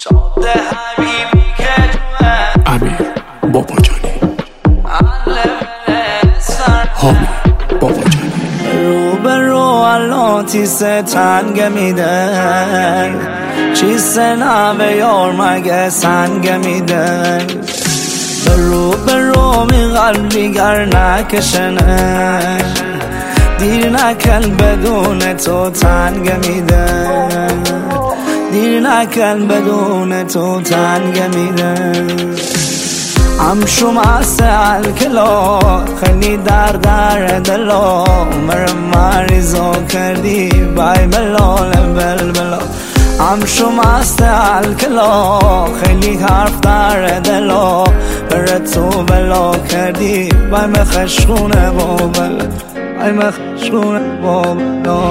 امیر باباجانی حامی باباجانی رو به رو الاتیس تنگ میده چیست نوه یار مگه سنگ میده به رو می قلبی گر نکشنه دیر نکن بدون تو تنگ میده دیر نکن بدون تو تنگ میده امشو مسئل کلا خیلی در دلا مریضا کردی بای بلال بلا امشو مسئل کلا خیلی حرف در دلا بره تو بلا کردی بای مخشخونه بابل بای مخشخونه بابلا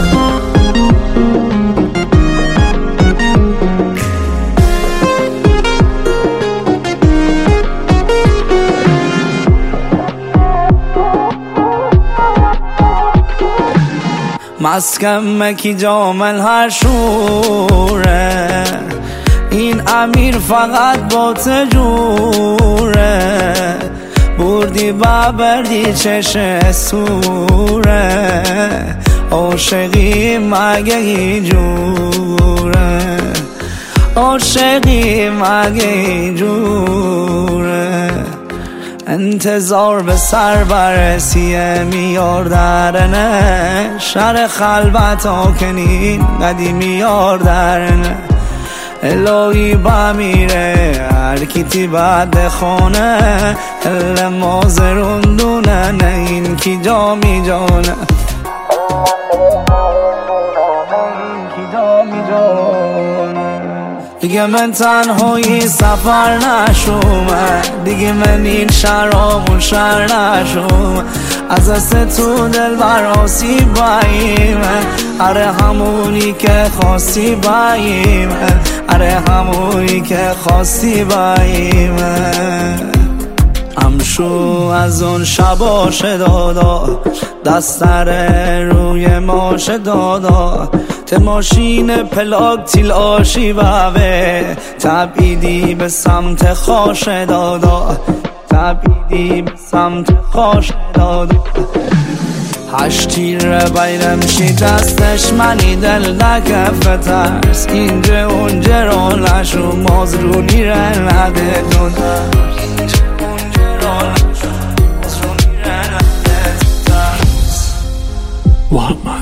مسکن مکی جامل هر شوره این امیر فقط با تجوره بردی بردی چش سوره عاشقی مگه اینجوره عاشقی مگه اینجوره انتظار به سر برسیه میار درنه شر خلوت آکنین قدیمی یار درنه الهی بمیره هر کیتی بعد خونه ال مازروندونه نه این کی جا می جانه دیگه من تنهایی سفر نشومه دیگه من این شرامون شر نشومه از دست تو دل براسی باییمه اره همونی که خواستی باییمه اره همونی که خواستی باییمه امشو از اون شباش دادا دستر روی ماش دادا ته ماشین پلاک تیل آشی بوه تبیدی به سمت خاش دادا تبیدی به سمت خاش دادا هشتیر بیرمشی دستش منی دل نکف ترس اینجا اونجا رو نشو مازرونی رو نده دون محمد